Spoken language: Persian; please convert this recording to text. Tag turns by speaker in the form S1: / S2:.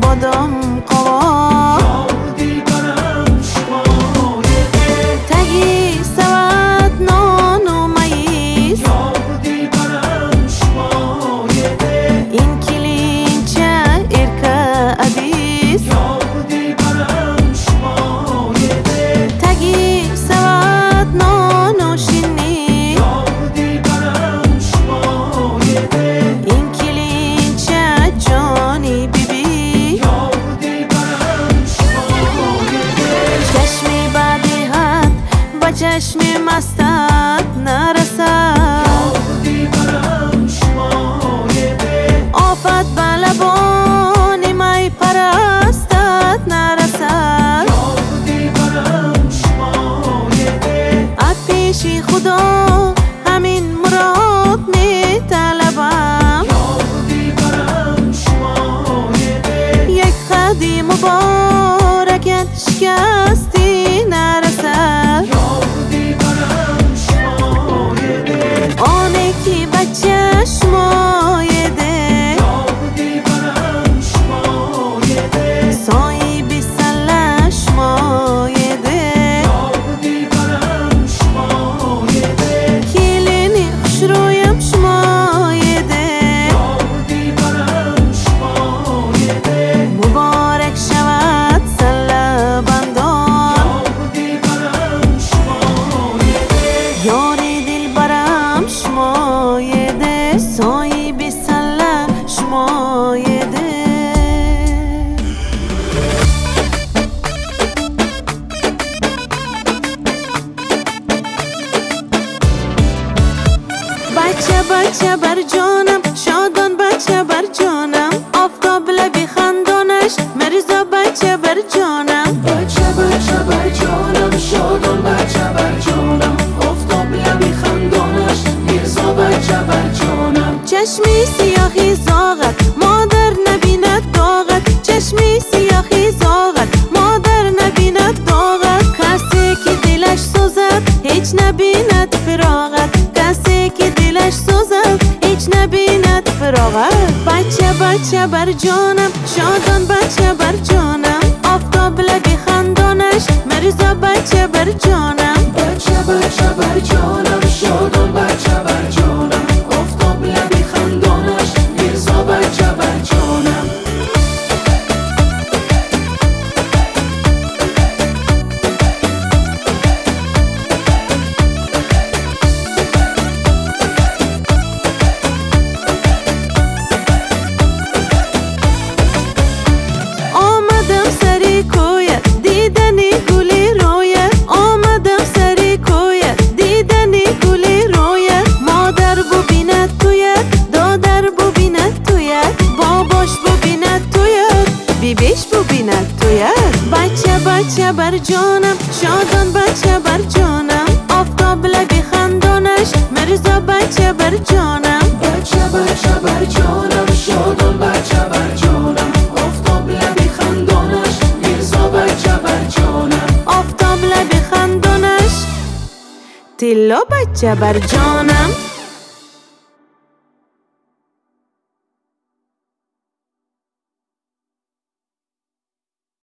S1: بادام قوا
S2: دلبرم شمای ده
S1: تگی سواد نان و میز
S2: دلبرم شمای ده
S1: این کلینچه ارکه عدیس
S2: دلبرم شمای ده
S1: تگی سواد نان و شینی
S2: دلبرم شمای ده
S1: این کلینچه جانی بیبی
S2: دلبرم شمای ده
S1: چشمی بدیهت با چشمی مستت نرسد
S2: دلبرم شمای ده
S1: آفت به لبانی می پرستت نرسد
S2: دلبرم شمای ده
S1: از پیش خدا همین مراد می طلبم
S2: دلبرم شمای ده
S1: یک خدی مبارکت شکستی نرسد
S2: دلبرم شمای ده
S1: آنه کی بچه شمای ده
S2: دلبرم شمای ده
S1: سایی بی سله شمای ده
S2: دلبرم شمای ده
S1: کلینی خوش رویم شمای ده
S2: دلبرم شمای ده
S1: مبارک شود سله بندان
S2: دلبرم شمای ده
S1: یاری دل برم شمای ده سایی بی سله شمای ده بچه بر جانم شادان بچه بر جانم آفتاب لبی خندانش مرزا بچه بر جانم
S2: بچه بر جانم شادان بچه بر جانم آفتاب لبی خندانش میرزا بچه بر جانم
S1: چشمی سیاهی زاغت مادر نبیند داغت چشمی سیاهی زاغت مادر نبیند داغت کسی که دلش سوزد هیچ نبیند فراغت کسی که دلش سوزد هیچ نبیند فراغت بچه بر جانم شادان بچه بر جانم آفتاب لبی خندانش مرزا بچه بر جانم
S2: بچه بر جانم شادان بچه بر جانم آفتاب لبی خندانش میرزا بچه بر جانم
S1: آمدم سری کویت دیدنی گلی رویت آمدم سری کویت دیدنی گلی رویت مادر ببیند تویت دادر ببیند تویت باباش ببیند تویت بیبیش ببیند تویت بچه بر جانم شادان بچه بر جانم آفتاب لبی خندانش مرزا بچه بر جانم
S2: بچه بر جانم شادان بچه بر جانم آفتاب لبی خندانش میرزا بچه بر جانم
S1: آفتاب لبی خندانش تیلا بچه بر جانم